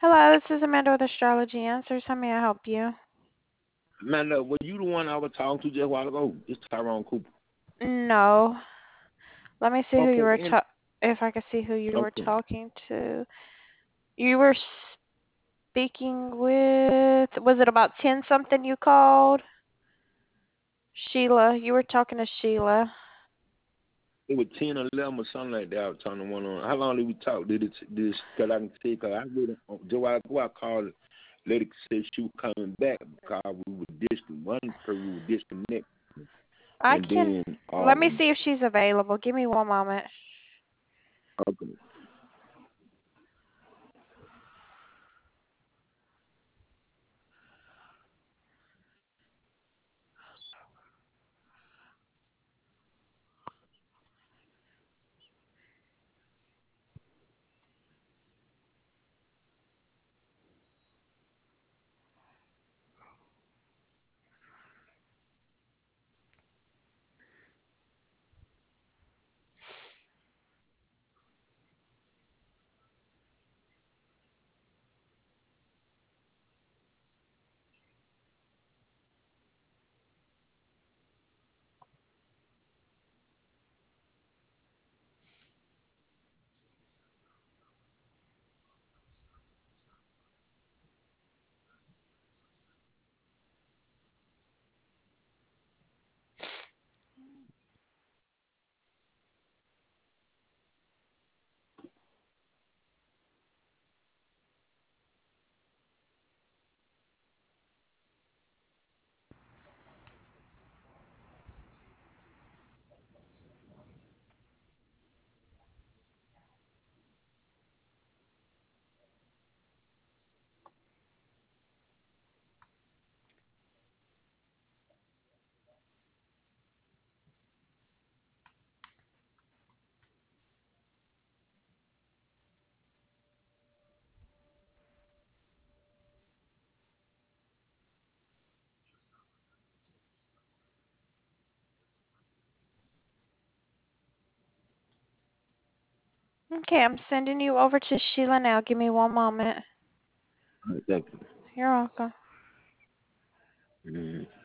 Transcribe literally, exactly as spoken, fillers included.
Hello, this is Amanda with Astrology Answers. How may I help you? Man, uh, were you the one I was talking to just a while ago? It's Tyrone Cooper. No. Let me see who you Okay, were and ta- if I can see who you were okay. talking to. You were speaking with, was it about ten something you called? Sheila. You were talking to Sheila. It was ten or eleven or something like that. I was talking to one on. How long did we talk? Did it? Did because I can see? Cause I really just a while ago I called. Lady said she was coming back because we were distant. One person we were disconnected, I and can, then let me um. see if she's available. Give me one moment. Okay. Okay, I'm sending you over to Sheila now. Give me one moment. All right, thank You're welcome. you. Mm.